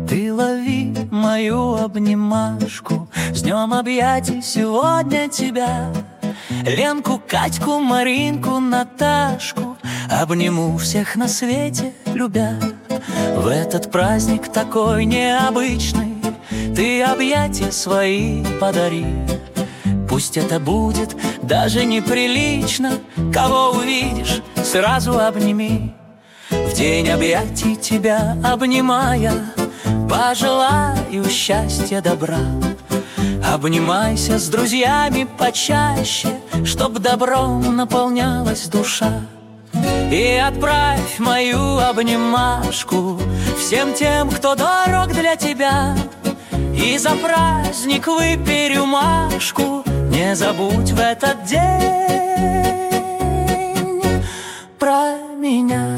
Ты лови мою обнимашку, с днем объятий сегодня тебя. Ленку, Катьку, Маринку, Наташку обниму всех на свете, любя. В этот праздник такой необычный ты объятия свои подари. Пусть это будет даже неприлично, кого увидишь, сразу обними. В день объятий тебя обнимая, пожелаю счастья, добра. Обнимайся с друзьями почаще, чтоб добром наполнялась душа. И отправь мою обнимашку всем тем, кто дорог для тебя. И за праздник выпей рюмашку, не забудь в этот день про меня.